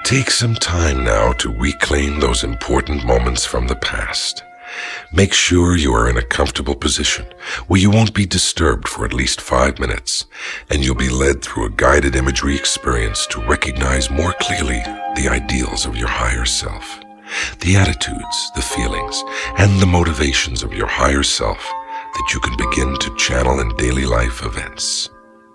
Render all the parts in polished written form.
Take some time now to reclaim those important moments from the past. Make sure you are in a comfortable position where you won't be disturbed for at least 5 minutes, and you'll be led through a guided imagery experience to recognize more clearly the ideals of your higher self, the attitudes, the feelings, and the motivations of your higher self that you can begin to channel in daily life events.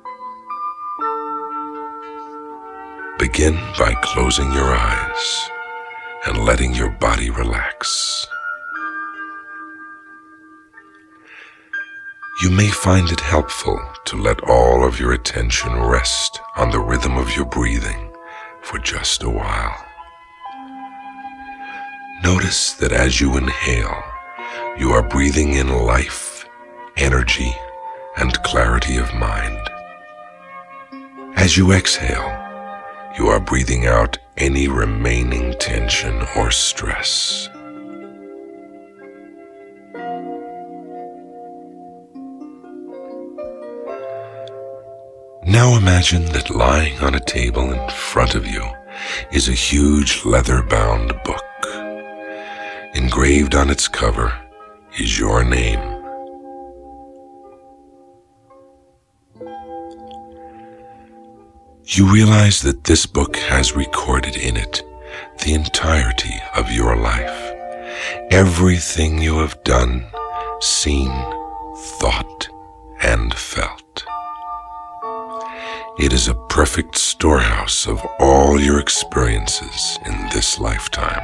Begin by closing your eyes and letting your body relax. You may find it helpful to let all of your attention rest on the rhythm of your breathing for just a while. Notice that as you inhale, you are breathing in life, energy, and clarity of mind. As you exhale, you are breathing out any remaining tension or stress. Now imagine that lying on a table in front of you is a huge leather-bound book. Engraved on its cover is your name. You realize that this book has recorded in it the entirety of your life, everything you have done, seen, thought, and felt. It is a perfect storehouse of all your experiences in this lifetime.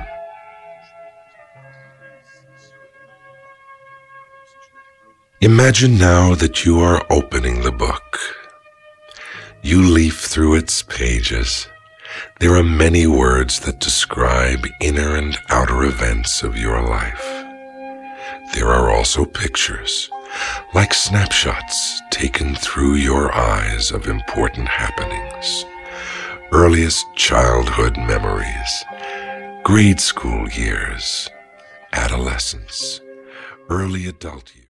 Imagine now that you are opening the book. You leaf through its pages. There are many words that describe inner and outer events of your life. There are also pictures, like snapshots taken through your eyes of important happenings, earliest childhood memories, grade school years, adolescence, early adult years.